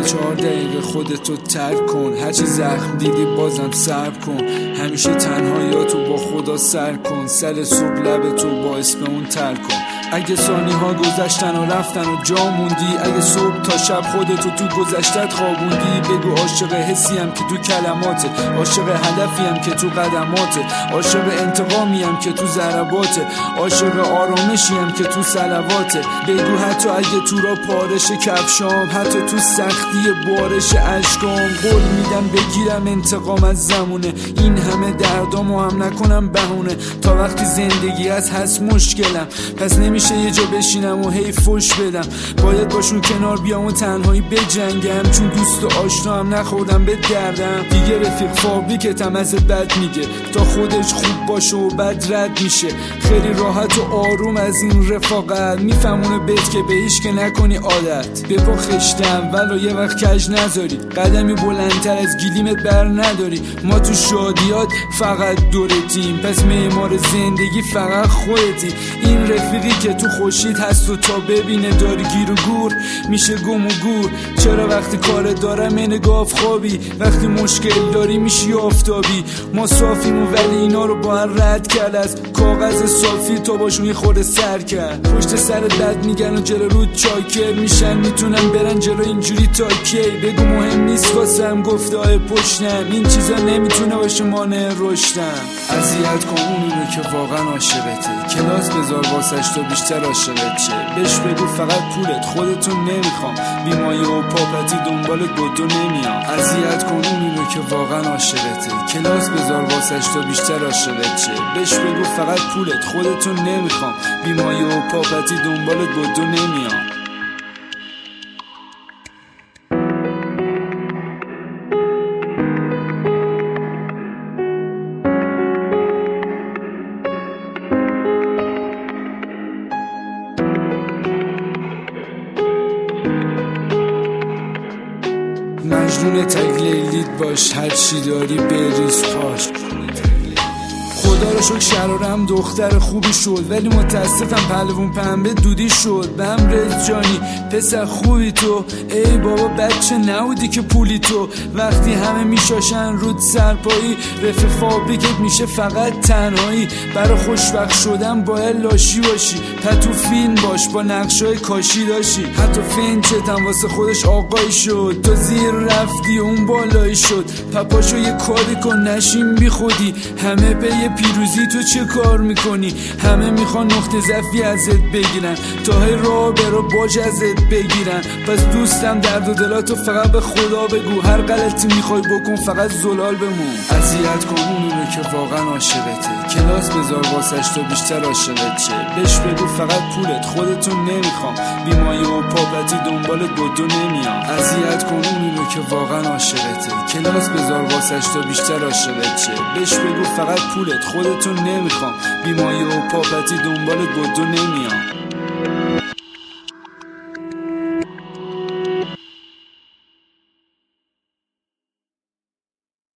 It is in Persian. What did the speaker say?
4 دقیقه خودتو ترک کن، هرچی زخم دیدی بازم صبر کن. همیشه تنهاییاتو با خدا سر کن، سر صبح لبتو با اسم اون تر کن. اگه ثانی ها گذشتن و رفتن و جا موندی، اگه صبح تا شب خودتو تو گذشتت خوابوندی، بگو عاشق حسیم که تو کلماته، عاشق هدفیم که تو قدماته، عاشق انتقامیم که تو ضرباته، عاشق آرامشیم که تو صلواته. بگو حتی اگه تو را پارش کفشام، حتی تو سختی بارش اشکام، قول میدم بگیرم انتقام از زمونه، این همه دردامو هم نکنم بهونه. تا وقتی زندگی هست مشکلم، پس نمیشه یه جا بشینم و هی فوش بدم. باید باشون کنار بیام و تنهایی بجنگم، چون دوست و آشنا هم نخوردم به دردم. دیگه رفیق فابریکتم از بد میگه، تا خودش خوب باشه و بد رد میشه. خیلی راحت و آروم از این رفاقت، میفهمونه بهت که به هیچ که نکنی عادت. به پا خشتم ولو یه وقت کج نذاری، قدمی بلندتر از گلیمت بر نداری. ما تو شادیات فقط دورتیم، پس معمار زندگی فقط خودتی. این رفیقی که تو خوشید هست و تا ببینه داری گیر و گور میشه گم و گور. چرا وقتی کار دارم نگاه خوابی، وقتی مشکل داری میشی آفتابی. ما صافیم و ولی اینا رو با هم رد کرد، از کاغذ صافی تو باشون یه خورده سر کرد. پشت سر بد میگن و جلو رود چاکر میشن، میتونن برن جلو اینجوری تا کی. بگو مهم نیست واسم گفته های پشتم، این چیزا نمیتونه باشه مانع رشدم. اذیت کن اونی رو که واقعا عاشقته، کلاس بذار واسش تو بیشتر عاشقت شه. بهش بگو فقط پولت خودتون نمیخوام، بیمایه و پاپتی دنبالت بدو نمیام. اذیت کن اونی رو که واقعا عاشقته، کلاس بذار واسش تو بیشتر عاشقت شه. بهش بگو فقط پولت خودتون نمیخوام، بیمایه و پاپتی دنبالت بدو نمیام. مجنون تگلیلیت باش، هر چی داری بریز پاش. خدا رو شکر شرارم دختر خوبی شد، ولی متاسفم پهلوون پنبه دودی شد. بهم رز جانی پسر خوبی تو، ای بابا بچه نبودی که پولی تو. وقتی همه میشاشن رود سرپایی، رفیق فابریکت میشه فقط تنهایی. برای خوشبخت شدن باید لاشی باشی، پتو فیلم باش با نقشای کاشی داشی. حتی فنچت هم واسه خودش آقای شد، تو زیر رفتی اون بالایی شد. پپاشو یه کاری کن نشین بی خودی، همه به پیروزی تو چه کار میکنی؟ همه میخوان نقطه ضعفی ازت بگیرن، تا هی راه برو باج ازت بگیرن. پس دوستم درد و دلاتو فقط به خدا بگو، هر غلطی میخوای بکن فقط زلال بمون. اذیت کن اونی رو که واقعا عاشقته، کلاس بذار واسش تو بیشتر عاشقت شه. بهش بگو فقط پولت خودتون نمیخوام، بیمایه و پاپتی دنبالت بدو نمیام. اذیت کن اونی رو که واقعا عاشقته، کلاس بذار واسش تو بیشتر عاشقت شه. بهش بگو فقط پولت خودتون نمیخوام، بیمایه و پاپتی دنبالت بدو نمیام.